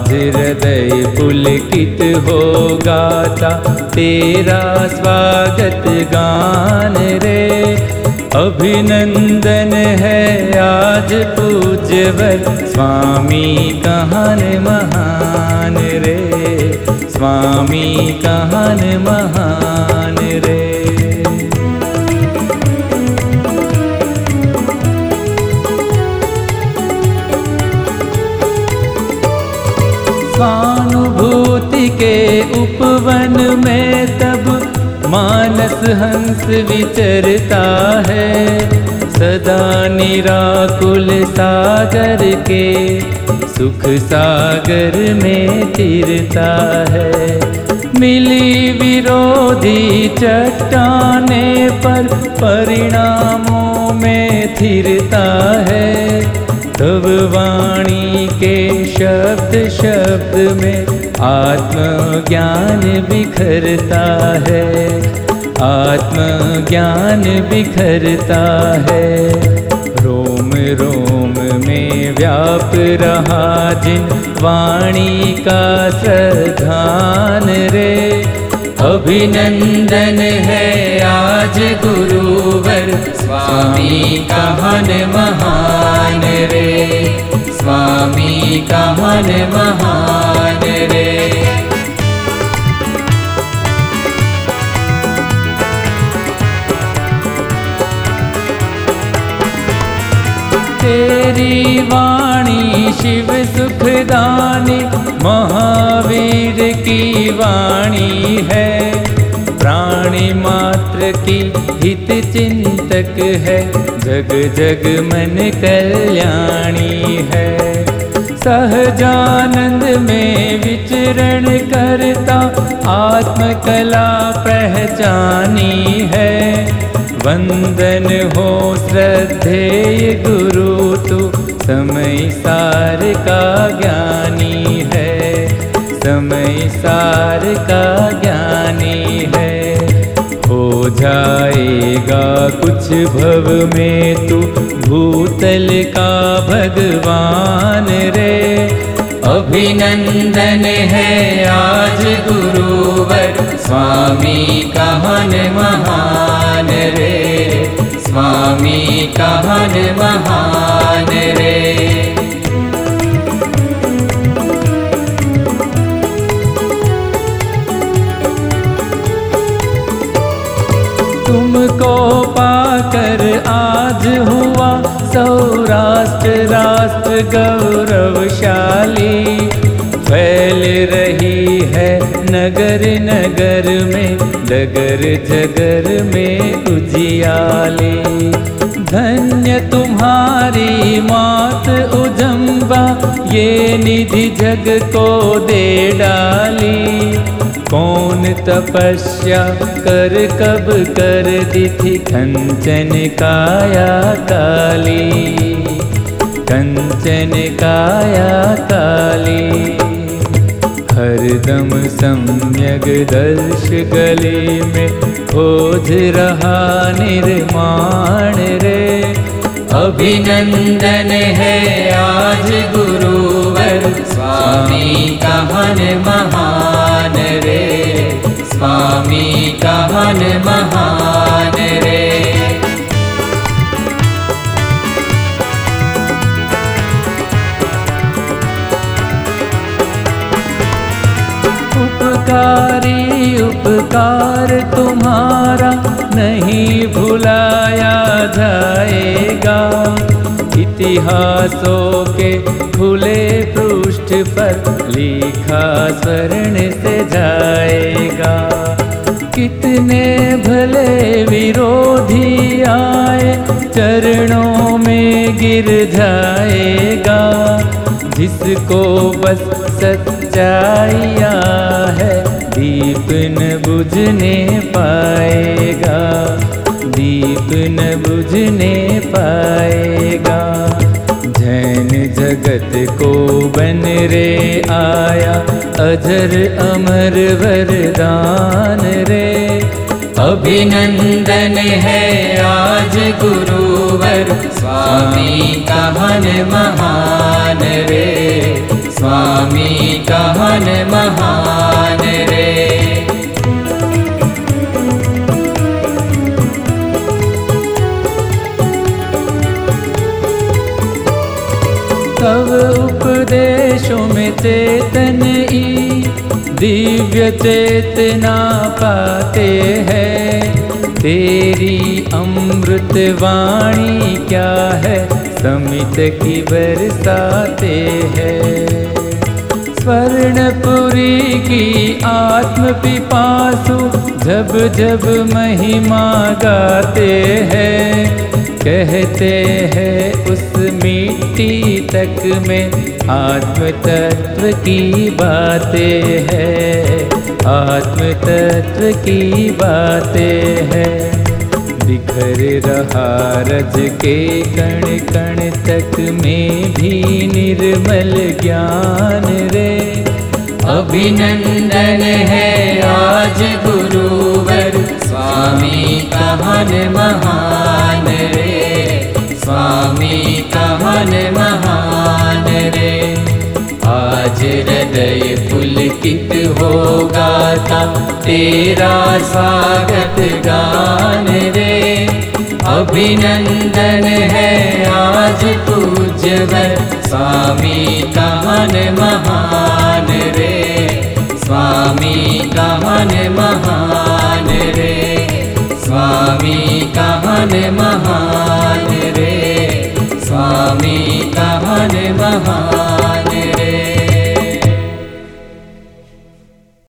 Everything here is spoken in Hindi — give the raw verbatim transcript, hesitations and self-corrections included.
आज हृदय पुलकित हो गाता तेरा स्वागत गान रे। अभिनंदन है आज पूज्यवर स्वामी कहन महान रे, स्वामी कहन महान रे। स्वानुभूति के उपवन में तब मानस हंस विचरता है, सदा निराकुल सागर के सुख सागर में तिरता है। मिली विरोधी चट्टाने पर परिणामों में थिरता है, तब वाणी के शब्द शब्द में आत्मज्ञान बिखरता है, आत्मज्ञान बिखरता है। रोम रोम में व्याप रहा जिन वाणी का श्रद्धान रे। अभिनंदन है आज गुरुवर स्वामी कहन महान रे, स्वामी कहन महान रे। तेरी वाणी शिव सुखदानी महावीर की वाणी है, प्राणी मात्र की हित चिंतक है, जग जग मन कल्याणी है। सहजानंद में विचरण करता आत्मकला पहचानी है। वंदन हो श्रद्धेय गुरु तू समय सार का ज्ञानी है, समय सार का ज्ञानी है। हो जाएगा कुछ भव में तू भूतल का भगवान रे। अभिनंदन है आज गुरुवर स्वामी कहन महान रे, स्वामी कहन महान रे। तुमको पाकर आज हुआ सौराष्ट्र राष्ट्र गौरवशाली, फैल रही है नगर नगर में डगर जगर में उजियाली। धन्य तुम्हारी मात उजम्बा ये निधि जग को दे डाली। कौन तपस्या कर कब कर दी थी कंचन काया काली, कंचन काया काली। हरदम सम्यक दर्श गले में खोज रहा निर्माण रे। अभिनंदन है आज गुरुवर स्वामी कहन महान रे, स्वामी कहन महान रे। उपकारी उपकार तुम्हारा नहीं भुलाया जाएगा, इतिहासों के खुले पृष्ठ पर लिखा स्वर्ण से जाएगा। कितने भले विरोधी आए चरणों में गिर जाएगा, जिसको बस सच्चाइया है दीप न बुझने पाएगा, दीप न बुझने पाएगा। जैन जगत को बन रे आया अजर अमर वरदान रे। अभिनंदन है आज गुरुवर स्वामी कहन महान रे, स्वामी कहन महान रे। तव उपदेशों में चेतन ई दिव्य चेतना पाते हैं। तेरी अमृत वाणी क्या है समित की बरसाते हैं। स्वर्णपुरी की आत्म पिपासु जब जब महिमा गाते हैं। कहते हैं उस मिट्टी तक में आत्म तत्व की बातें हैं, आत्म तत्व की बातें हैं। बिखर रहा रज के कण कण तक में भी निर्मल ज्ञान रे। अभिनंदन है आज गुरुवर स्वामी कहन महान रे। स्वामी कहन महान रे। आज हृदय पुलकित हो गाता तेरा स्वागत गान रे। अभिनंदन है आज पूज्यवर स्वामी कहन महान रे। स्वामी कहन महान रे। स्वामी कहन महान रे। स्वामी कहन महान